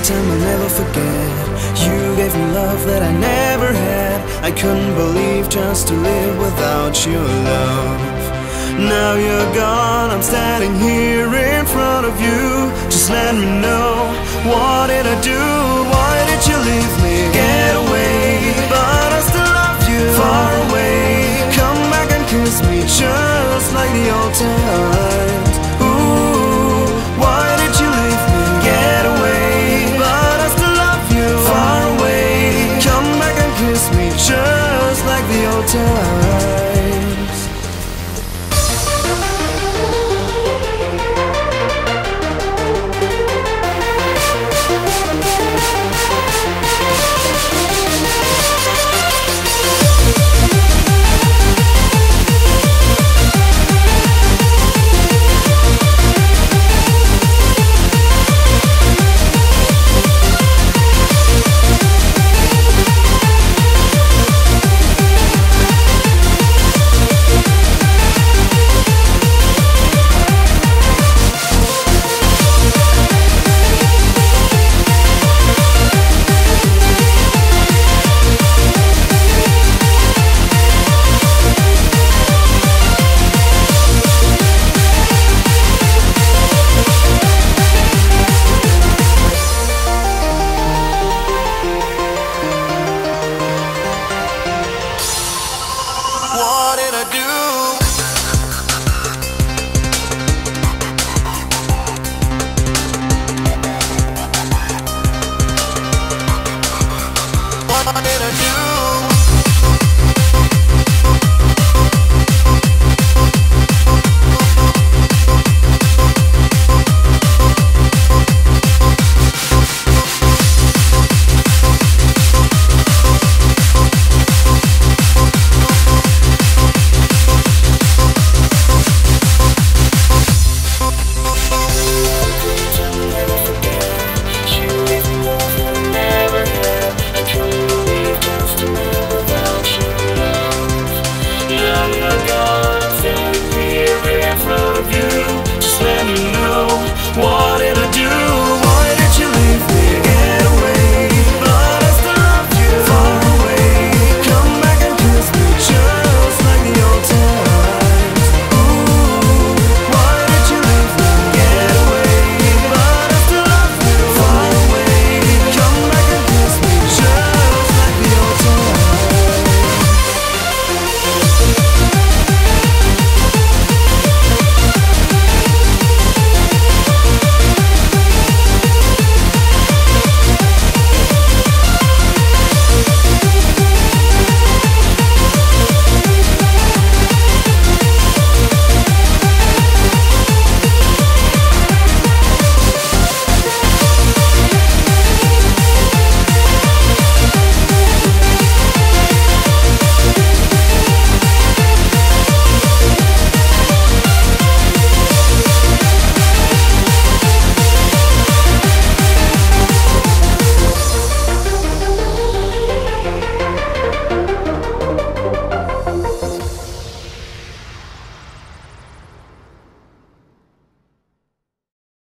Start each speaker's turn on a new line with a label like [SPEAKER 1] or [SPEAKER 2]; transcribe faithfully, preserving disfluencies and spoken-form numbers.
[SPEAKER 1] time I'll never forget. You gave me love that I never had. I couldn't believe just to live without your love. Now you're gone, I'm standing here in front of you. Just let me know, what did I do